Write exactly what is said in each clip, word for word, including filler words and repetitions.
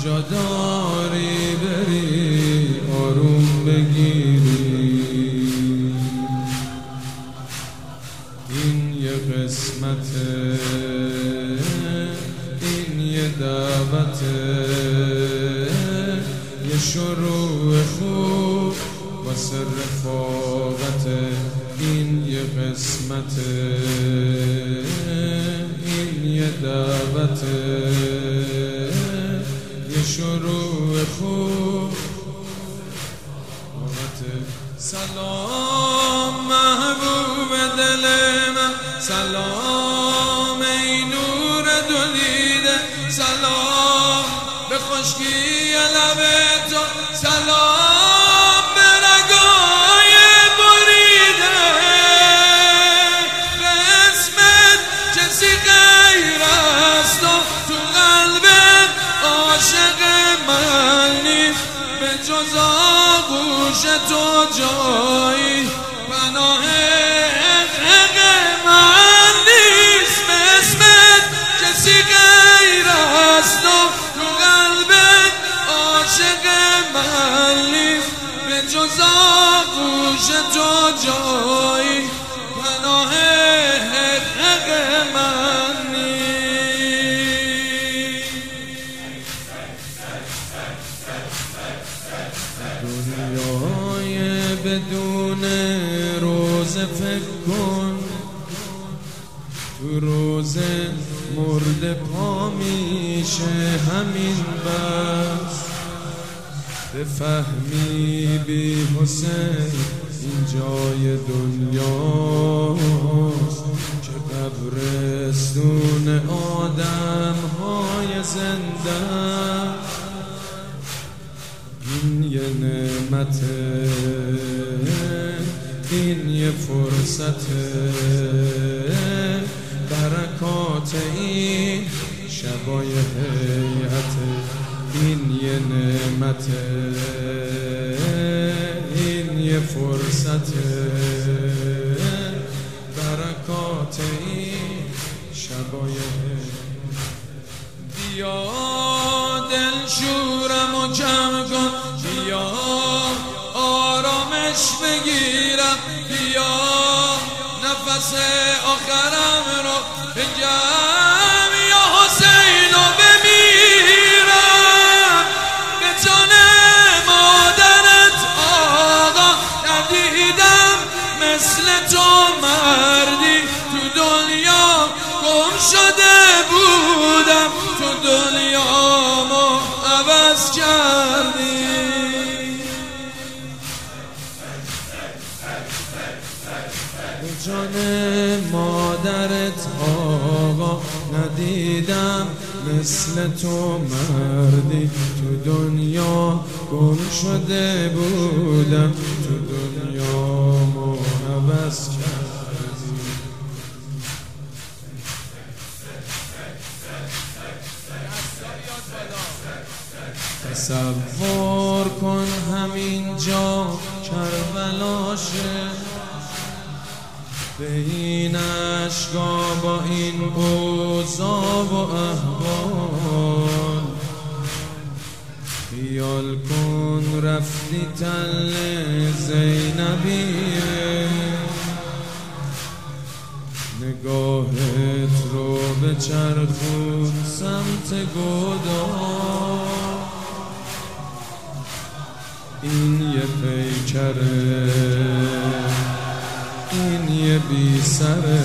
جا داری بری آروم بگیری، این یه قسمته، این یه دعوته، یه شروع خوب واسه رفاقته، این یه قسمته، این یه دعوته، یه شروع خوب وقته. سلام محبوب دل من، سلام ای نور دو دیده، سلام به خشکی لب تو، سلام به رگای بریده، قسمت کسی غیر از تو، تو قلبت عاشق من نیست، به جز آغوش تو جایی پناه حق من نیست، به اسمت کسی غیر از تو، تو قلبت عاشق من نیست، به جز آغوش تو جایی پناه حق من نیست. دنیای بدون روزه فکر کن، تو روزه مرد پا میشه همین بس، بفهمی بی حسین این جای دنیاست که قبرستون آدم های زنده، این یه نعمته، این یه فرصته، برکات این شبای هیئته، این یه نعمته، این یه فرصته، برکات این شبای هیئته. بیا دل شورم و کم کن، بیا آرامش بگیرم، بیا نفس آخرم رو بگم، یا حسین رو بمیرم، به جان مادرت آقا ندیدم مثل تو مردی، تو دنیا گم شده بودم، تو دنیامو عوض کردی. به جان مادرت آقا ندیدم مثل تو مردی، تو دنیا گم شده بودم، تو دنیامو عوض کردی. تصور کن همین جا کربلاشه، به این اشکا با این اوضاع و احوال، خیال کن رفتی تل زینبیه، نگاهت رو به چرخون سمت گودال، این یه پیکره، این یه بی سره،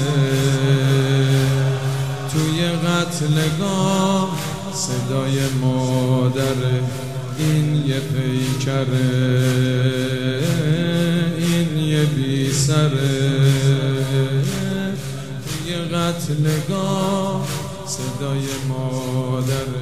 توی قتلگاه صدای مادره، این یه پیکره، این یه بی سره، توی قتلگاه صدای مادره.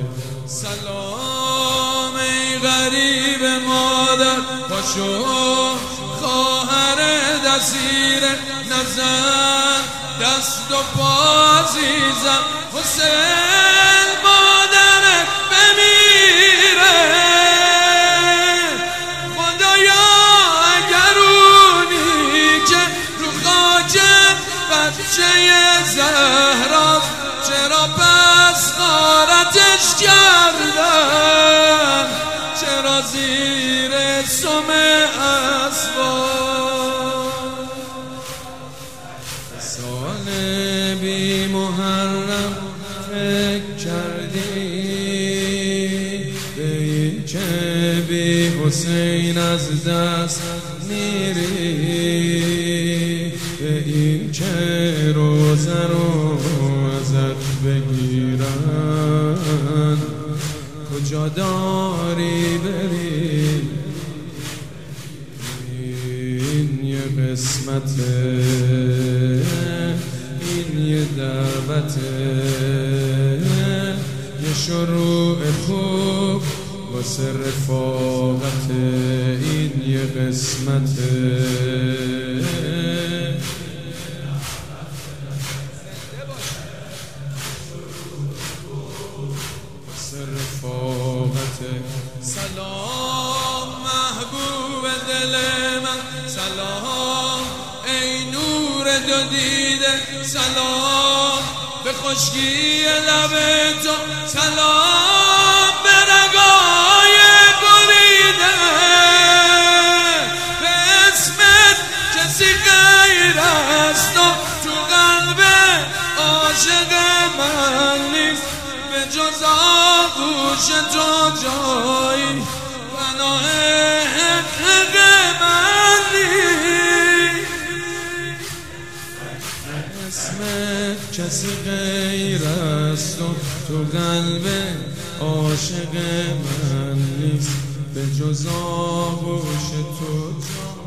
سلام ای غریب مادر، پاشو خواهر دستیر نزن، دست و پا عزیزم، حسین مادرت بمیره، خدایا اگر اونی که رو خاکت بچه زهراست، چرا پس غارتش کرده؟ زیر سم اسوار. سال بی محرم فکر کردی به این که بی حسین از دست میری، به این که روزه رو ازت بگیرن کجا داری بری. این یه قسمته، این یه دعوته، یه شروع خوب واسه رفاقته. این یه قسمته، رفاقته. سلام محبوب دل من، سلام ای نور دو دیده، سلام به خشکی لب تو، سلام به رگای بریده. به اسمت کسی غیر از تو تو قلب عاشق من نیست، به جز آغوش تو جایی پناه حق من نیست. اسمت کسی غیر از تو تو قلب عاشق من نیست، به جز آغوش تو جایی.